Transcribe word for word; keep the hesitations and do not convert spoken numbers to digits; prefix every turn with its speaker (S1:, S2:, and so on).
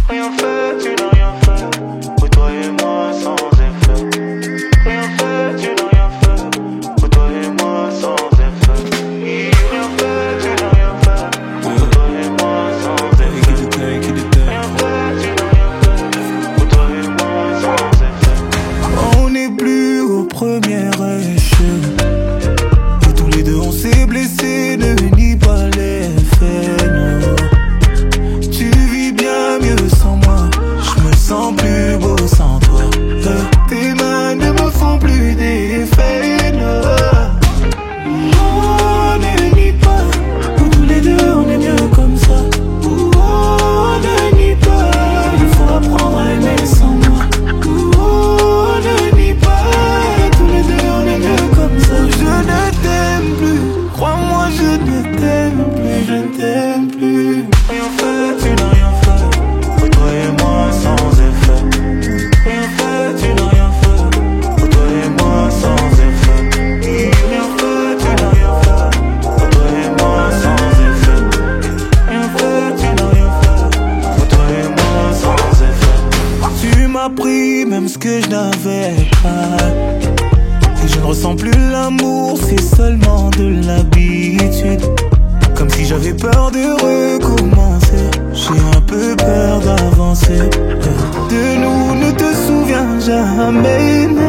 S1: Rien fait, tu n'as rien fait. Pour toi et moi sans effet. Rien fait, tu n'as rien fait. Pour toi et moi sans effet. Rien fait, tu n'as rien fait. Pour toi et moi sans effet. Rien fait, tu n'as rien fait. Pour toi et moi sans effet.
S2: On n'est plus au premier échec. Et tous les deux on s'est blessés, ne nie pas les faits, non. Tu vis bien mieux sans moi, je me sens plus beau sans toi. Tes mains ne me font plus d'effet, non. Oh, ne nie pas, pour tous les deux on est mieux comme ça. Oh, ne nie pas, il faut apprendre à aimer sans moi. Oh, ne nie pas, tous les deux on est mieux comme ça. Je ne t'aime plus, crois-moi je ne t'aime plus, je ne t'aime plus.
S1: Rien fait, tu n'as rien fait. Pour toi et moi sans effet. Rien fait, tu n'as rien fait. Pour toi et moi sans effet. Rien fait, tu n'as rien fait. Pour toi et moi sans effet. Rien fait, tu n'as rien fait. Pour toi et moi sans effet.
S2: Tu m'as pris même ce que je n'avais pas. Et je ne ressens plus l'amour, c'est seulement de l'habitude. Comme si j'avais peur de recommencer. J'ai un peu peur d'avancer. De nous, ne te souviens jamais.